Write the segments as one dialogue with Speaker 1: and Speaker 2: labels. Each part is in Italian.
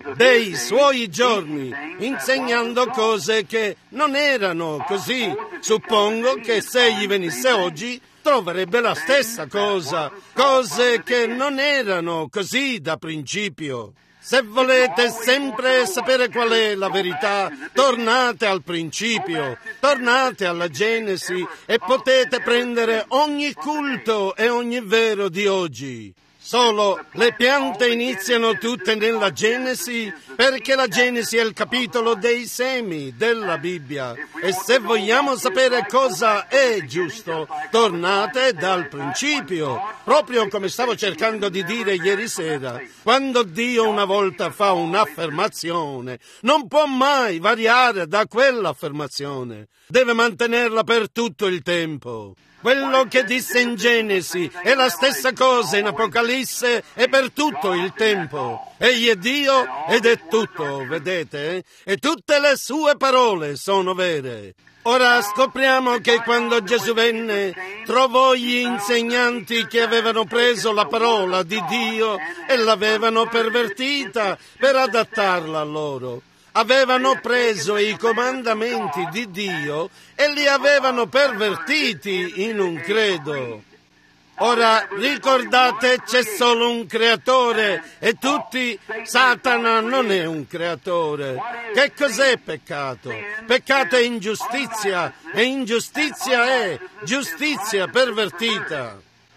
Speaker 1: dei suoi giorni, insegnando cose che non erano così. Suppongo che se egli venisse oggi troverebbe la stessa cosa, cose che non erano così da principio. Se volete sempre sapere qual è la verità, tornate al principio, tornate alla Genesi e potete prendere ogni culto e ogni vero di oggi. Solo le piante iniziano tutte nella Genesi perché la Genesi è il capitolo dei semi della Bibbia. E se vogliamo sapere cosa è giusto, tornate dal principio, proprio come stavo cercando di dire ieri sera. Quando Dio una volta fa un'affermazione, non può mai variare da quell'affermazione. Deve mantenerla per tutto il tempo. Quello che disse in Genesi è la stessa cosa in Apocalisse e per tutto il tempo. Egli è Dio ed è tutto, vedete? E tutte le sue parole sono vere. Ora scopriamo che quando Gesù venne, trovò gli insegnanti che avevano preso la parola di Dio e l'avevano pervertita per adattarla a loro. Avevano preso i comandamenti di Dio e li avevano pervertiti in un credo. Ora ricordate, c'è solo un creatore e tutti, Satana non è un creatore. Che cos'è peccato? Peccato è ingiustizia e ingiustizia è giustizia pervertita.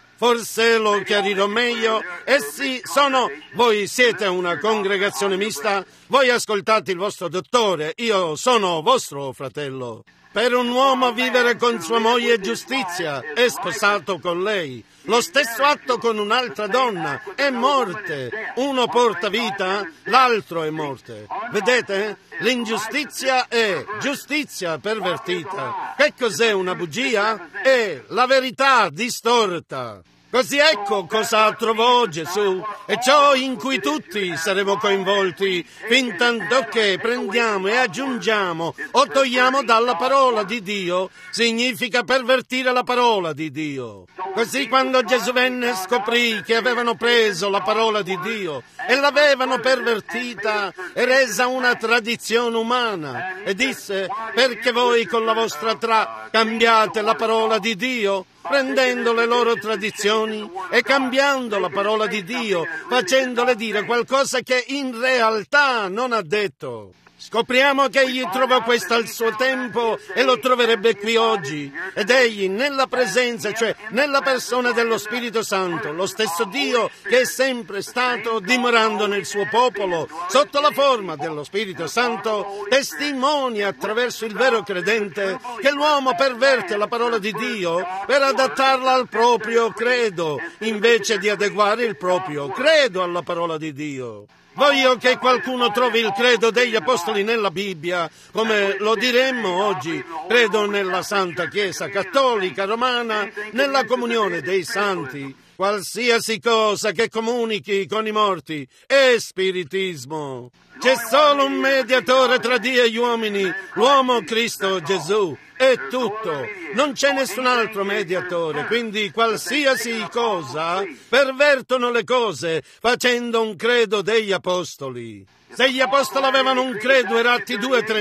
Speaker 1: Forse lo chiarirò meglio. Essi sono... Voi siete una congregazione mista, voi ascoltate il vostro dottore, io sono vostro fratello. Per un uomo vivere con sua moglie è giustizia, è sposato con lei. Lo stesso atto con un'altra donna è morte. Uno porta vita, l'altro è morte. Vedete? L'ingiustizia è giustizia pervertita. Che cos'è una bugia? È la verità distorta. Così ecco cosa trovò Gesù e ciò in cui tutti saremo coinvolti fin tanto che prendiamo e aggiungiamo o togliamo dalla parola di Dio significa pervertire la parola di Dio. Così quando Gesù venne scoprì che avevano preso la parola di Dio e l'avevano pervertita e resa una tradizione umana e disse: perché voi con la vostra cambiate la parola di Dio? Prendendo le loro tradizioni e cambiando la parola di Dio, facendole dire qualcosa che in realtà non ha detto. Scopriamo che egli trova questo al suo tempo e lo troverebbe qui oggi. Ed egli, nella presenza, cioè nella persona dello Spirito Santo, lo stesso Dio che è sempre stato dimorando nel suo popolo, sotto la forma dello Spirito Santo, testimonia attraverso il vero credente che l'uomo perverte la parola di Dio per adattarla al proprio credo, invece di adeguare il proprio credo alla parola di Dio. Voglio che qualcuno trovi il credo degli apostoli nella Bibbia, come lo diremmo oggi. Credo nella Santa Chiesa Cattolica Romana, nella comunione dei santi. Qualsiasi cosa che comunichi con i morti è spiritismo. C'è solo un mediatore tra Dio e gli uomini, l'uomo Cristo Gesù. È tutto. Non c'è nessun altro mediatore, quindi qualsiasi cosa pervertono le cose facendo un credo degli apostoli. Se gli apostoli avevano un credo, era Atti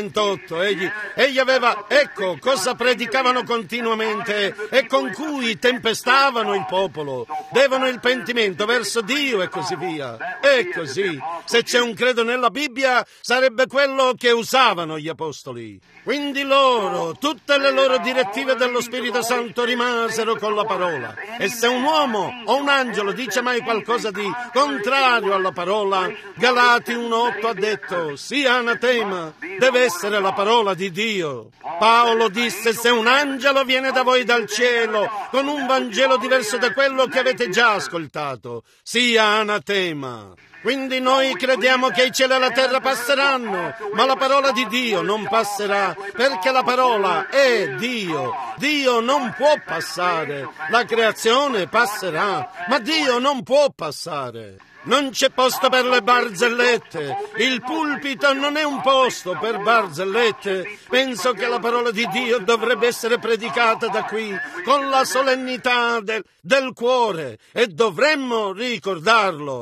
Speaker 1: 2,38, egli aveva, ecco, cosa predicavano continuamente e con cui tempestavano il popolo. Devono il pentimento verso Dio e così via. E così, se c'è un credo nella Bibbia, sarebbe quello che usavano gli apostoli. Quindi loro, tutte le loro direttive dello Spirito Santo rimasero con la parola. E se un uomo o un angelo dice mai qualcosa di contrario alla parola, Galati 1,8 ha detto, sia anatema, deve essere la parola di Dio. Paolo disse, se un angelo viene da voi dal cielo con un Vangelo diverso da quello che avete già ascoltato, sia anatema. Quindi noi crediamo che i cieli e la terra passeranno, ma la parola di Dio non passerà, perché la parola è Dio. Dio non può passare. La creazione passerà, ma Dio non può passare. Non c'è posto per le barzellette. Il pulpito non è un posto per barzellette. Penso che la parola di Dio dovrebbe essere predicata da qui con la solennità del cuore e dovremmo ricordarlo.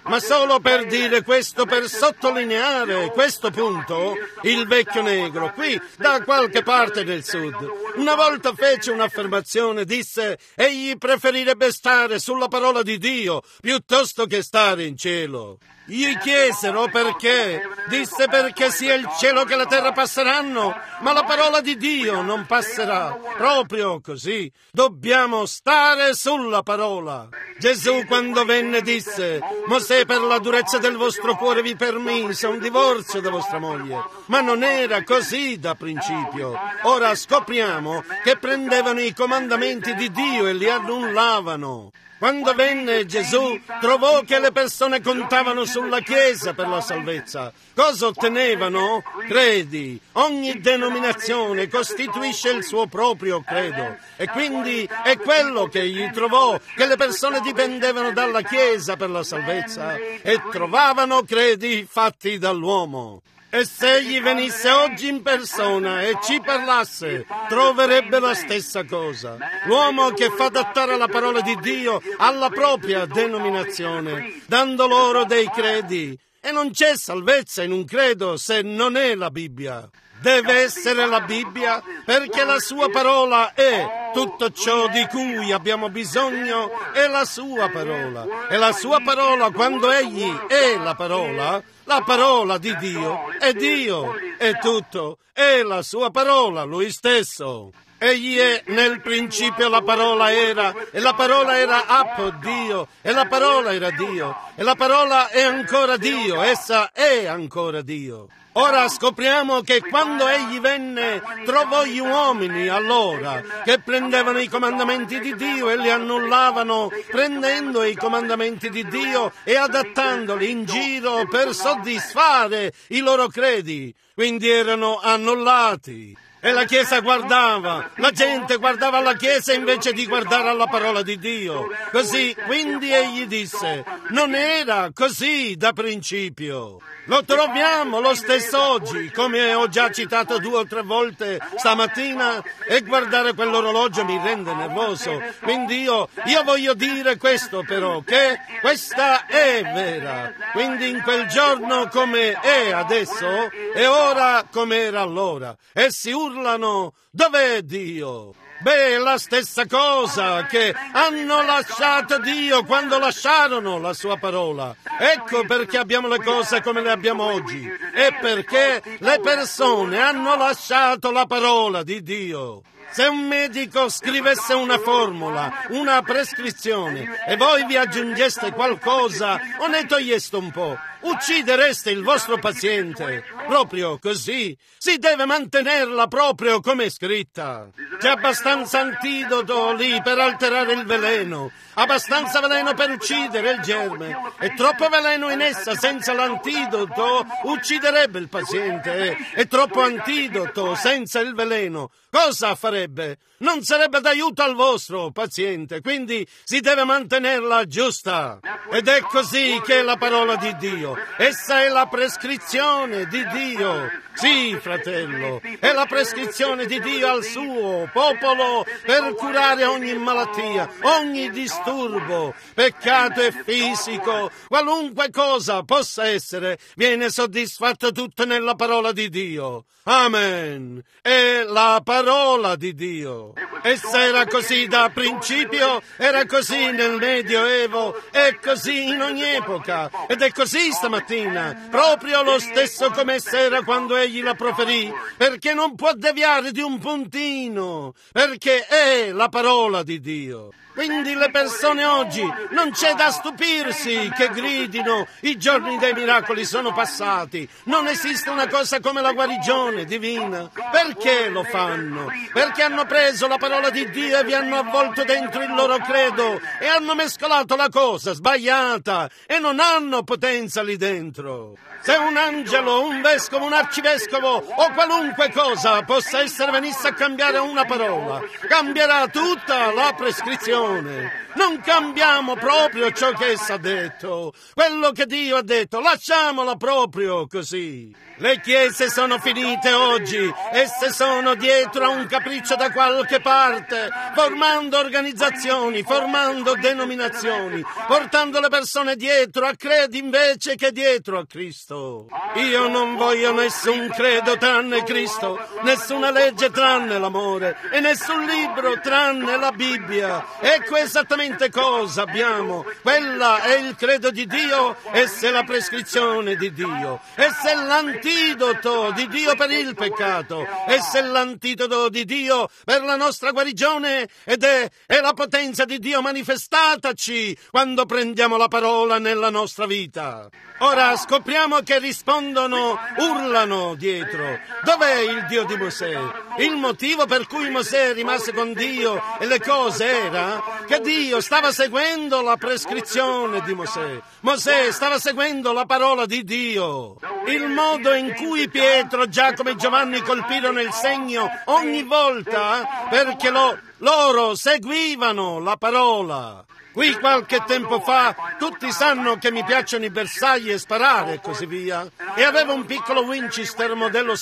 Speaker 1: Ma solo per dire questo, per sottolineare questo punto, il vecchio negro, qui da qualche parte del sud, una volta fece un'affermazione, disse: egli preferirebbe stare sulla parola di Dio piuttosto che stare in cielo. Gli chiesero perché. Disse: perché sia il cielo che la terra passeranno, ma la parola di Dio non passerà. Proprio così, dobbiamo stare sulla parola. Gesù quando venne disse: Mosè per la durezza del vostro cuore vi permise un divorzio da vostra moglie, ma non era così da principio. Ora scopriamo che prendevano i comandamenti di Dio e li annullavano. Quando venne Gesù, trovò che le persone contavano sulla Chiesa per la salvezza. Cosa ottenevano? Credi. Ogni denominazione costituisce il suo proprio credo. E quindi è quello che egli trovò, che le persone dipendevano dalla Chiesa per la salvezza e trovavano credi fatti dall'uomo. E se egli venisse oggi in persona e ci parlasse, troverebbe la stessa cosa. L'uomo che fa adattare la parola di Dio alla propria denominazione, dando loro dei credi. E non c'è salvezza in un credo se non è la Bibbia. Deve essere la Bibbia perché la sua parola è tutto ciò di cui abbiamo bisogno, è la sua parola. E la sua parola, quando egli è la parola di Dio, è tutto, è la sua parola, lui stesso. Egli è nel principio, la parola era, e la parola era appo Dio, e la parola era Dio, e la parola è ancora Dio, essa è ancora Dio. Ora scopriamo che quando egli venne trovò gli uomini allora che prendevano i comandamenti di Dio e li annullavano, prendendo i comandamenti di Dio e adattandoli in giro per soddisfare i loro credi. Quindi erano annullati. E la Chiesa guardava, la gente guardava la Chiesa invece di guardare alla parola di Dio. Così, quindi egli disse, non era così da principio. Lo troviamo lo stesso oggi, come ho già citato 2 o 3 volte stamattina, e guardare quell'orologio mi rende nervoso. Quindi io voglio dire questo però, che questa è vera. Quindi in quel giorno come è adesso, e ora come era allora. Essi urlano, dov'è Dio? Beh, è la stessa cosa, che hanno lasciato Dio quando lasciarono la sua parola. Ecco perché abbiamo le cose come le abbiamo oggi. È perché le persone hanno lasciato la parola di Dio. Se un medico scrivesse una formula, una prescrizione, e voi vi aggiungeste qualcosa o ne toglieste un po', uccidereste il vostro paziente. Proprio così. Si deve mantenerla proprio come è scritta. C'è abbastanza antidoto lì per alterare il veleno, abbastanza veleno per uccidere il germe, e troppo veleno in essa senza l'antidoto ucciderebbe il paziente, e troppo antidoto senza il veleno cosa farebbe? Non sarebbe d'aiuto al vostro paziente, quindi si deve mantenerla giusta. Ed è così che è la parola di Dio. Essa è la prescrizione di Dio. Sì, fratello, è la prescrizione di Dio al suo popolo per curare ogni malattia, ogni disturbo, peccato e fisico, qualunque cosa possa essere, viene soddisfatto tutto nella parola di Dio. Amen. È la parola di Dio. Essa era così da principio, era così nel Medioevo, è così in ogni epoca, ed è così stamattina, proprio lo stesso come essa era quando egli la proferì, perché non può deviare di un puntino, perché è la parola di Dio. Quindi le persone oggi non c'è da stupirsi che gridino i giorni dei miracoli sono passati, non esiste una cosa come la guarigione divina. Perché lo fanno? Perché hanno preso la parola di Dio e vi hanno avvolto dentro il loro credo e hanno mescolato la cosa sbagliata e non hanno potenza lì dentro. Se un angelo, un vescovo, un arcivescovo o qualunque cosa possa essere venisse a cambiare una parola, cambierà tutta la prescrizione. non cambiamo proprio ciò che essa ha detto. Quello che Dio ha detto, lasciamola proprio così. Le chiese sono finite oggi, esse sono dietro a un capriccio da qualche parte, formando organizzazioni, formando denominazioni, portando le persone dietro a credi invece che dietro a Cristo. Io non voglio nessun credo tranne Cristo, nessuna legge tranne l'amore e nessun libro tranne la Bibbia. Ecco esattamente cosa abbiamo. Quella è il credo di Dio, essa è la prescrizione di Dio, essa è l'antidoto di Dio per il peccato, essa è l'antidoto di Dio per la nostra guarigione ed è la potenza di Dio manifestataci quando prendiamo la parola nella nostra vita. Ora scopriamo che rispondono, urlano dietro. Dov'è il Dio di Mosè? Il motivo per cui Mosè rimase con Dio e le cose era che Dio stava seguendo la prescrizione di Mosè. Mosè stava seguendo la parola di Dio. Il modo in cui Pietro, Giacomo e Giovanni colpirono il segno ogni volta perché loro seguivano la parola. Qui qualche tempo fa tutti sanno che mi piacciono i bersagli e sparare e così via. E avevo un piccolo Winchester modello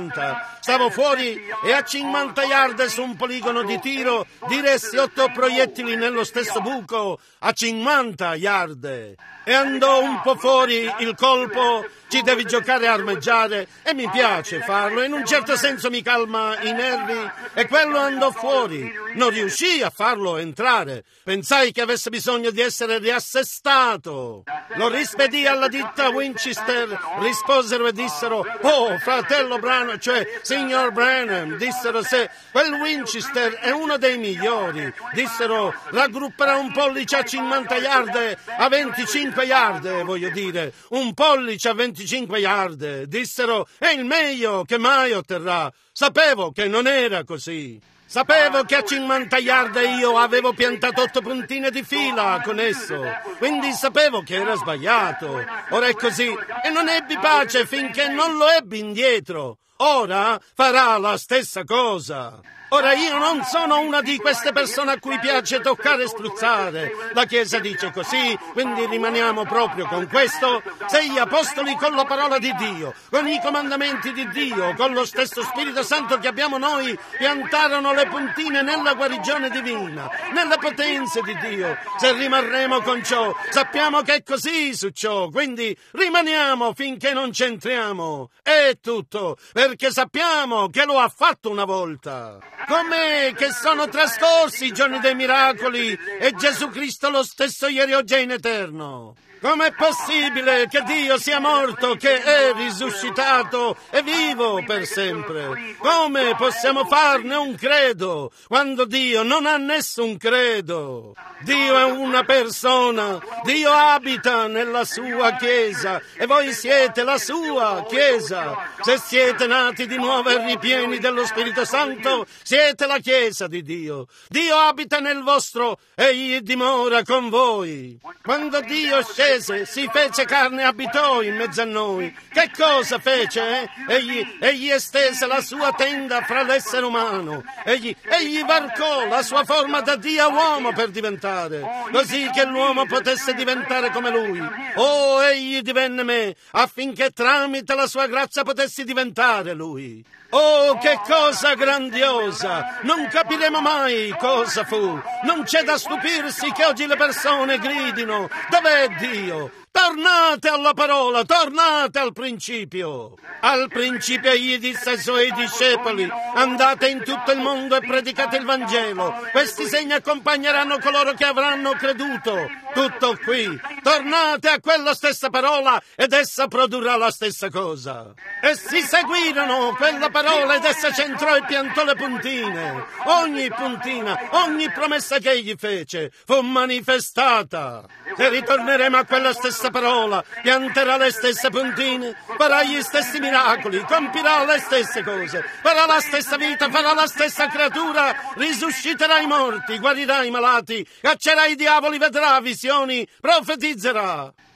Speaker 1: 70. Stavo fuori e a 50 yard su un poligono di tiro diressi 8 proiettili nello stesso buco a 50 yard. E andò un po' fuori il colpo, ci devi giocare a armeggiare e mi piace farlo, in un certo senso mi calma i nervi e quello andò fuori, non riuscì a farlo entrare, pensai che avesse bisogno di essere riassestato. Lo rispedì alla ditta Winchester, risposero e dissero, oh fratello Branham, cioè signor Branham, dissero se quel Winchester è uno dei migliori, dissero raggrupperà un pollice a 50 yard, a 25 yard, voglio dire, un pollice a 25 yard, dissero, è il meglio che mai otterrà. Sapevo che non era così. Sapevo che a 50 yard io avevo piantato 8 puntine di fila con esso, quindi sapevo che era sbagliato. Ora è così e non ebbi pace finché non lo ebbi indietro. Ora farà la stessa cosa. Ora io non sono una di queste persone a cui piace toccare e spruzzare. La Chiesa dice così, quindi rimaniamo proprio con questo. Se gli apostoli con la parola di Dio, con i comandamenti di Dio, con lo stesso Spirito Santo che abbiamo noi, piantarono le puntine nella guarigione divina, nelle potenze di Dio, se rimarremo con ciò, sappiamo che è così su ciò, quindi rimaniamo finché non c'entriamo. È tutto, perché sappiamo che lo ha fatto una volta. Com'è che sono trascorsi i giorni dei miracoli e Gesù Cristo lo stesso ieri, oggi e in eterno? Com'è possibile che Dio sia morto, che è risuscitato e vivo per sempre? Come possiamo farne un credo quando Dio non ha nessun credo? Dio è una persona, Dio abita nella sua Chiesa e voi siete la sua Chiesa. Se siete nati di nuovo e ripieni dello Spirito Santo, siete la Chiesa di Dio. Dio abita nel vostro, egli dimora con voi. Quando Dio scese, si fece carne e abitò in mezzo a noi. Che cosa fece? Egli estese la sua tenda fra l'essere umano. Egli varcò la sua forma da Dio a uomo per diventare, così che l'uomo potesse diventare come lui. Oh, egli divenne me, affinché tramite la sua grazia potessi diventare lui. Oh, che cosa grandiosa! Non capiremo mai cosa fu. Non c'è da stupirsi che oggi le persone gridino: dov'è Dio? Tornate alla parola, tornate al principio. Al principio egli disse ai suoi discepoli: andate in tutto il mondo e predicate il Vangelo. Questi segni accompagneranno coloro che avranno creduto. Tutto qui. Tornate a quella stessa parola ed essa produrrà la stessa cosa. E si seguirono quella parola ed essa centrò e piantò le puntine. Ogni puntina, ogni promessa che egli fece fu manifestata. Se ritorneremo a quella stessa parola, pianterà le stesse puntine, farà gli stessi miracoli, compirà le stesse cose, farà la stessa vita, farà la stessa creatura, risusciterà i morti, guarirà i malati, caccerà i diavoli, vedrà visioni, profetizzerà.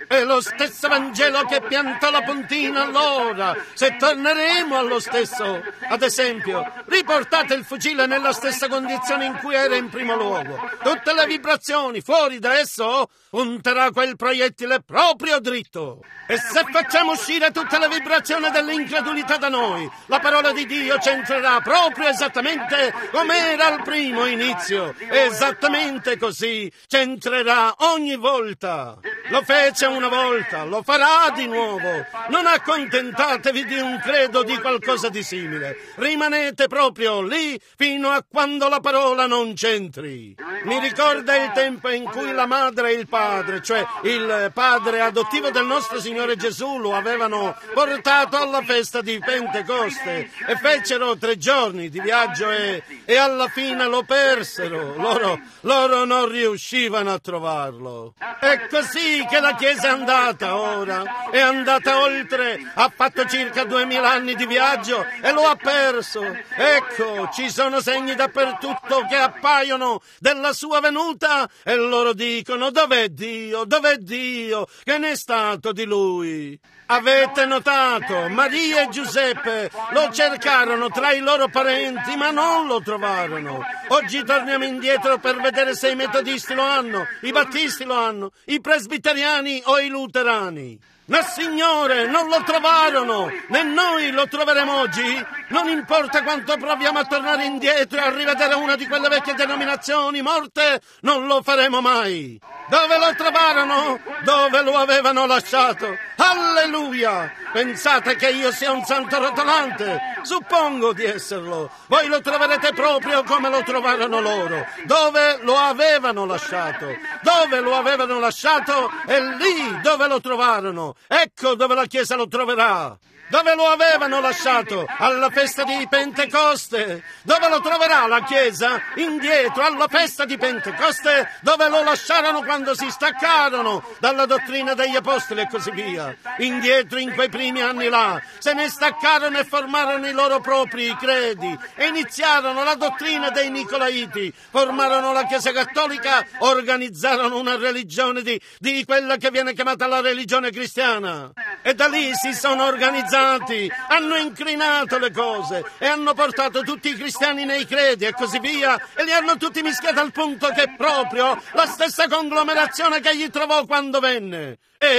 Speaker 1: È lo stesso Vangelo che piantò la puntina allora, se torneremo allo stesso. Ad esempio, riportate il fucile nella stessa condizione in cui era in primo luogo. Tutte le vibrazioni fuori da esso punterà quel proiettile proprio dritto. E se facciamo uscire tutte le vibrazioni dell'incredulità da noi, la parola di Dio c'entrerà proprio esattamente come era al primo inizio. Esattamente così c'entrerà ogni volta. Lo fece una volta, lo farà di nuovo. Non accontentatevi di un credo di qualcosa di simile. Rimanete proprio lì fino a quando la parola non c'entri. Mi ricorda il tempo in cui la madre e il padre, cioè il padre adottivo del nostro Signore Gesù, lo avevano portato alla festa di Pentecoste e fecero 3 giorni di viaggio e alla fine lo persero. Loro non riuscivano a trovarlo. È così che la Chiesa è andata ora. È andata oltre, ha fatto circa 2000 anni di viaggio e lo ha perso. Ecco, ci sono segni dappertutto che appaiono della sua venuta e loro dicono: dov'è Dio? Dov'è Dio? Che ne è stato di lui? Avete notato? Maria e Giuseppe lo cercarono tra i loro parenti, ma non lo trovarono. Oggi torniamo indietro per vedere se i metodisti lo hanno, i battisti lo hanno, i presbiteriani o i luterani. No, Signore, non lo trovarono, né noi lo troveremo oggi. Non importa quanto proviamo a tornare indietro e a rivedere una di quelle vecchie denominazioni morte, non lo faremo mai. Dove lo trovarono? Dove lo avevano lasciato? Alleluia! Pensate che io sia un santo rotolante? Suppongo di esserlo. Voi lo troverete proprio come lo trovarono loro. Dove lo avevano lasciato? Dove lo avevano lasciato è lì dove lo trovarono. Ecco dove la Chiesa lo troverà. Dove lo avevano lasciato? Alla festa di Pentecoste. Dove lo troverà la Chiesa? Indietro, alla festa di Pentecoste, dove lo lasciarono quando si staccarono dalla dottrina degli Apostoli e così via. Indietro in quei primi anni là, se ne staccarono e formarono i loro propri credi e iniziarono la dottrina dei Nicolaiti, formarono la Chiesa Cattolica, organizzarono una religione di quella che viene chiamata la religione cristiana. E da lì si sono organizzati, hanno inclinato le cose e hanno portato tutti i cristiani nei credi e così via e li hanno tutti mischiati al punto che è proprio la stessa conglomerazione che gli trovò quando venne.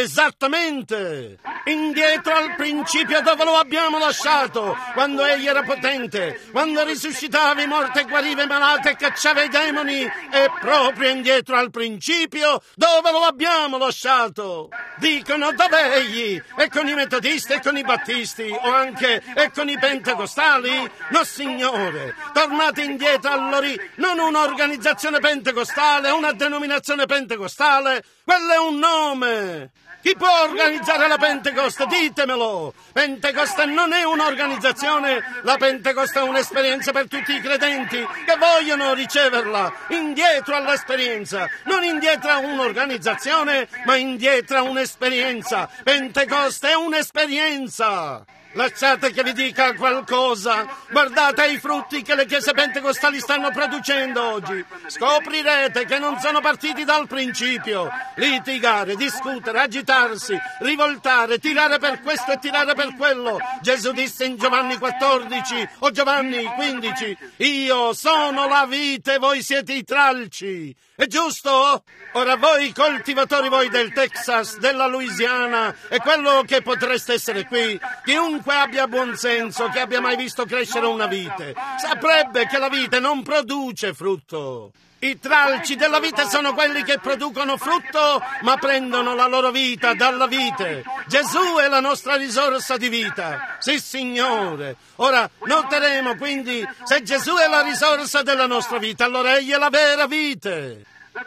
Speaker 1: Esattamente! Indietro al principio dove lo abbiamo lasciato, quando egli era potente, quando risuscitava i morti e guariva i malati e cacciava i demoni, e proprio indietro al principio dove lo abbiamo lasciato. Dicono: dov'è egli? E con i metodisti e con i battisti o anche e con i pentecostali? No, Signore, tornate indietro non un'organizzazione pentecostale, una denominazione pentecostale, quello è un nome. Chi può organizzare la Pentecoste? Ditemelo! Pentecoste non è un'organizzazione, la Pentecoste è un'esperienza per tutti i credenti che vogliono riceverla. Indietro all'esperienza, non indietro a un'organizzazione, ma indietro a un'esperienza. Pentecoste è un'esperienza. Lasciate che vi dica qualcosa. Guardate i frutti che le chiese pentecostali stanno producendo oggi. Scoprirete che non sono partiti dal principio. Litigare, discutere, agitarsi, rivoltare, tirare per questo e tirare per quello. Gesù disse in Giovanni 14 o Giovanni 15: io sono la vite, voi siete i tralci. È giusto? Ora voi coltivatori, voi del Texas, della Louisiana e quello che potreste essere qui, chiunque abbia buon senso, che abbia mai visto crescere una vite, saprebbe che la vite non produce frutto. I tralci della vite sono quelli che producono frutto, ma prendono la loro vita dalla vite. Gesù è la nostra risorsa di vita. Sì, Signore. Ora, noteremo quindi, se Gesù è la risorsa della nostra vita, allora egli è la vera vite.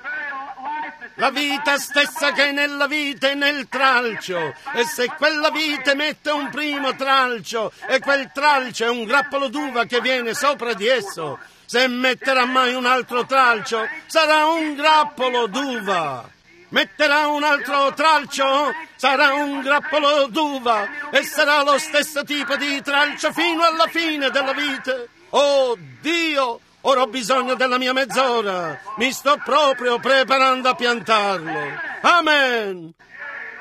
Speaker 1: La vita stessa che è nella vite è nel tralcio, e se quella vite mette un primo tralcio e quel tralcio è un grappolo d'uva che viene sopra di esso, se metterà mai un altro tralcio sarà un grappolo d'uva. Metterà un altro tralcio, sarà un grappolo d'uva e sarà lo stesso tipo di tralcio fino alla fine della vite. Oh Dio! Ora ho bisogno della mia mezz'ora. Mi sto proprio preparando a piantarlo. Amen.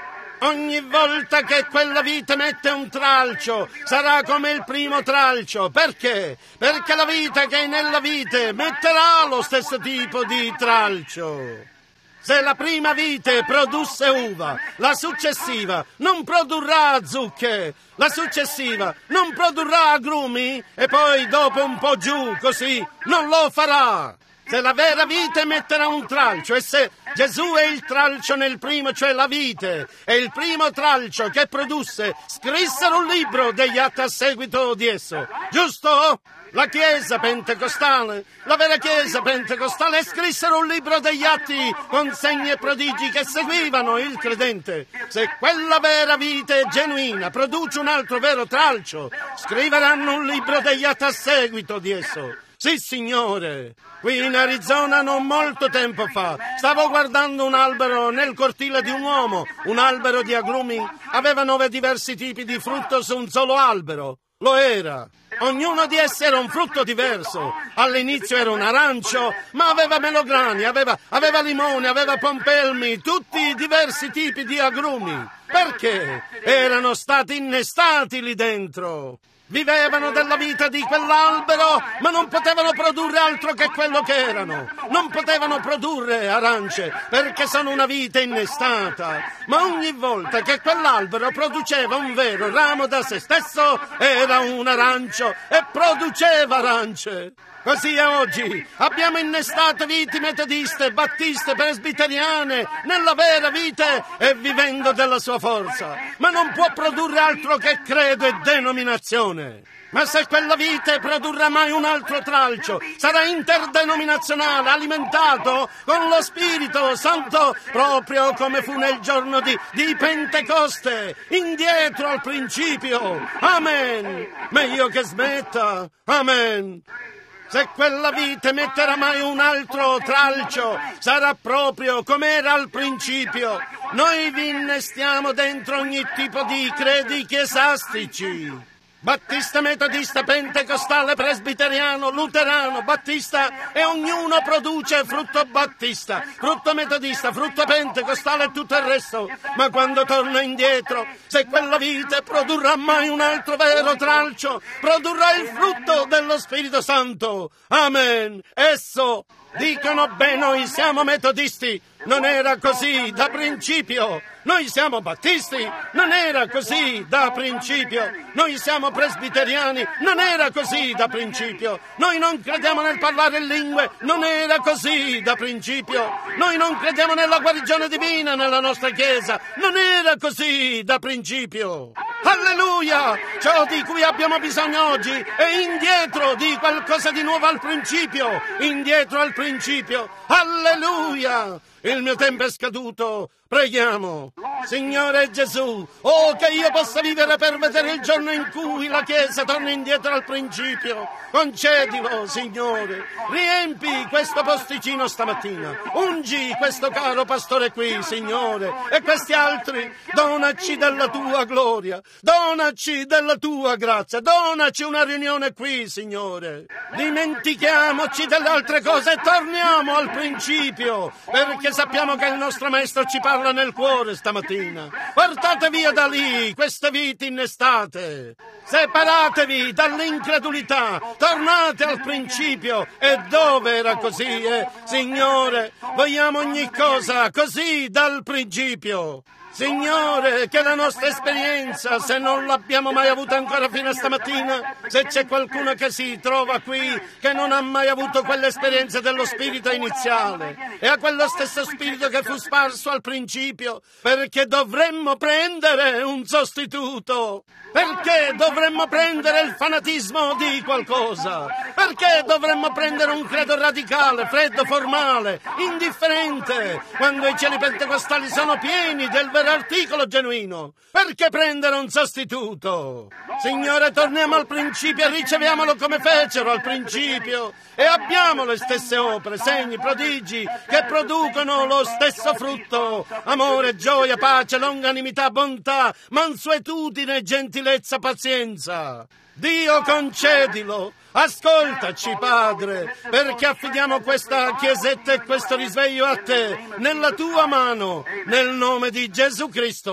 Speaker 1: Ogni volta che quella vite mette un tralcio, sarà come il primo tralcio. Perché? Perché la vite che è nella vite metterà lo stesso tipo di tralcio. Se la prima vite produsse uva, la successiva non produrrà zucche, la successiva non produrrà agrumi e poi dopo un po' giù, così, non lo farà. Se la vera vite metterà un tralcio e se Gesù è il tralcio nel primo, cioè la vite, è il primo tralcio che produsse, scrissero un libro degli atti a seguito di esso. Giusto? La Chiesa pentecostale, la vera Chiesa pentecostale, scrissero un libro degli atti con segni e prodigi che seguivano il credente. Se quella vera vite è genuina, produce un altro vero tralcio, scriveranno un libro degli atti a seguito di esso. Sì, signore. Qui in Arizona non molto tempo fa stavo guardando un albero nel cortile di un uomo, un albero di agrumi. Aveva 9 diversi tipi di frutto su un solo albero. Lo era. Ognuno di essi era un frutto diverso. All'inizio era un arancio, ma aveva melograni, aveva limone, aveva pompelmi, tutti diversi tipi di agrumi. Perché? Erano stati innestati lì dentro. Vivevano della vita di quell'albero, ma non potevano produrre altro che quello che erano. Non potevano produrre arance, perché sono una vite innestata. Ma ogni volta che quell'albero produceva un vero ramo da se stesso, era un arancio e produceva arance. Così è oggi. Abbiamo innestato viti metodiste, battiste, presbiteriane nella vera vite e vivendo della sua forza. Ma non può produrre altro che credo e denominazione. Ma se quella vite produrrà mai un altro tralcio, sarà interdenominazionale, alimentato con lo Spirito Santo, proprio come fu nel giorno di Pentecoste, indietro al principio. Amen. Meglio che smetta. Amen. Se quella vite metterà mai un altro tralcio, sarà proprio come era al principio. Noi vi innestiamo dentro ogni tipo di credi chiesastici. Battista, metodista, pentecostale, presbiteriano, luterano, battista, e ognuno produce frutto battista, frutto metodista, frutto pentecostale e tutto il resto. Ma quando torna indietro, se quella vite produrrà mai un altro vero tralcio, produrrà il frutto dello Spirito Santo. Amen. Esso, dicono, beh, noi siamo metodisti. Non era così da principio. Noi siamo battisti, non era così da principio. Noi siamo presbiteriani, non era così da principio. Noi non crediamo nel parlare in lingue, non era così da principio. Noi non crediamo nella guarigione divina nella nostra Chiesa, non era così da principio. Alleluia! Ciò di cui abbiamo bisogno oggi è indietro di qualcosa di nuovo al principio, indietro al principio. Alleluia! Il mio tempo è scaduto. Preghiamo. Signore Gesù, oh, che io possa vivere per vedere il giorno in cui la Chiesa torna indietro al principio. Concedilo, Signore. Riempi questo posticino stamattina. Ungi questo caro pastore qui, Signore, e questi altri. Donaci della tua gloria. Donaci della tua grazia. Donaci una riunione qui, Signore. Dimentichiamoci delle altre cose e torniamo al principio, perché sappiamo che il nostro Maestro ci parla nel cuore stamattina. Portate via da lì queste viti innestate. Separatevi dall'incredulità. Tornate al principio. E dove era così, Signore, vogliamo ogni cosa così dal principio. Signore, che la nostra esperienza, se non l'abbiamo mai avuta ancora fino a stamattina, se c'è qualcuno che si trova qui che non ha mai avuto quell'esperienza dello Spirito iniziale e a quello stesso Spirito che fu sparso al principio, perché dovremmo prendere un sostituto, perché dovremmo prendere il fanatismo di qualcosa, perché dovremmo prendere un credo radicale, freddo, formale, indifferente, quando i cieli pentecostali sono pieni del vero articolo genuino. Perché prendere un sostituto? Signore, torniamo al principio e riceviamolo come fecero al principio e abbiamo le stesse opere, segni, prodigi che producono lo stesso frutto: amore, gioia, pace, longanimità, bontà, mansuetudine, gentilezza, pazienza. Dio, concedilo. Ascoltaci, Padre, perché affidiamo questa chiesetta e questo risveglio a te, nella tua mano, nel nome di Gesù Cristo.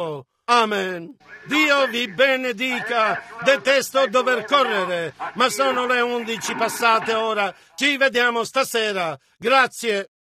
Speaker 1: Amen. Dio vi benedica. Detesto dover correre, ma sono le 11 passate ora. Ci vediamo stasera. Grazie.